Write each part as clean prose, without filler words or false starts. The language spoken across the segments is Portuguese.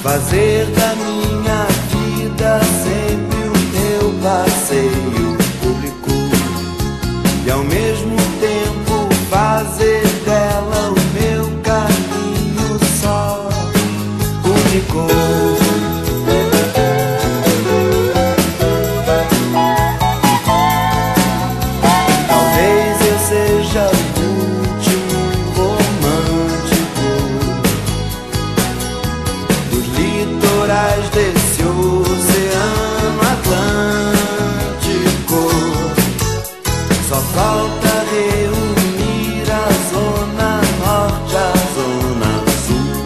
fazer da minha vida sempre o meu passeio público e ao mesmo tempo fazer dela o meu caminho só único. Talvez eu seja o último romântico dos litorais desse oceano Atlântico. Só falta reunir a zona norte à zona sul,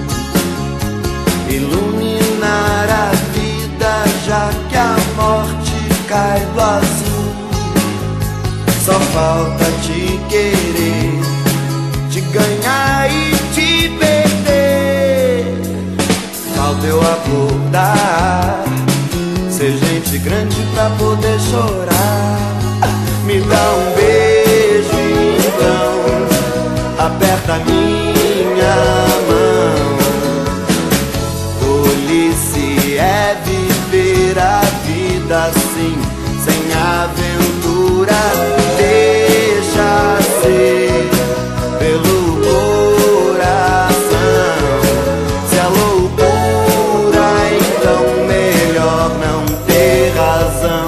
iluminar a vida já que a morte cai do azul. Só falta te querer, te ganhar e te perder. Falta eu acordar, ser gente grande pra poder chorar. Me dá um beijo então, aperta minha mão. Tolice é viver a vida assim, sem aventura. Deixa ser pelo coração. Se é loucura, então melhor não ter razão.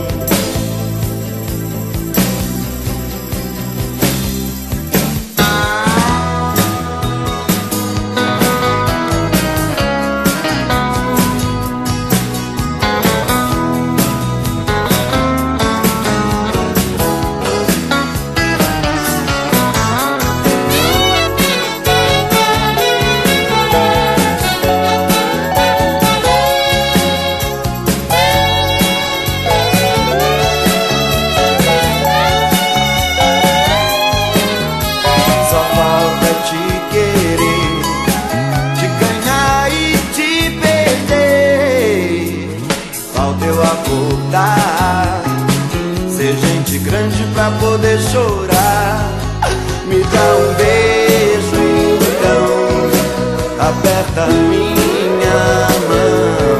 Ser gente grande pra poder chorar. Me dá um beijo então, aperta minha mão.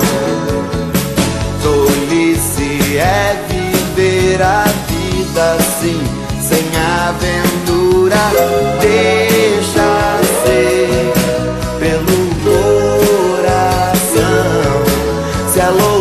Tolice é viver a vida assim, sem aventura. Deixa ser pelo coração. Se é louco